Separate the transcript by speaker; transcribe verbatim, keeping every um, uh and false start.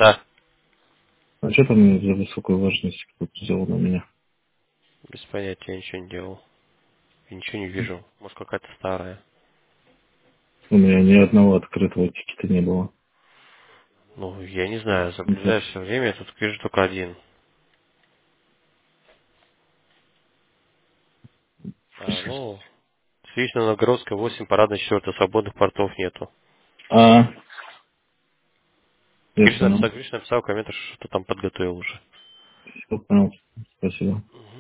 Speaker 1: Да,
Speaker 2: А что там за высокую важность кто-то взял на меня?
Speaker 1: без понятия, я ничего не делал. Я ничего не вижу. Может, какая-то старая.
Speaker 2: У меня ни одного открытого тикета не было.
Speaker 1: Ну, я не знаю,
Speaker 2: Да.
Speaker 1: заблюдаю все время, я тут вижу только один. А, ну, Свечная Новгородская восемь, парадная четвертая, свободных портов нету.
Speaker 2: А, я
Speaker 1: Гриш
Speaker 2: понял.
Speaker 1: написал, Гриш написал комментарий, что что-то там подготовил уже.
Speaker 2: Все понял. Спасибо.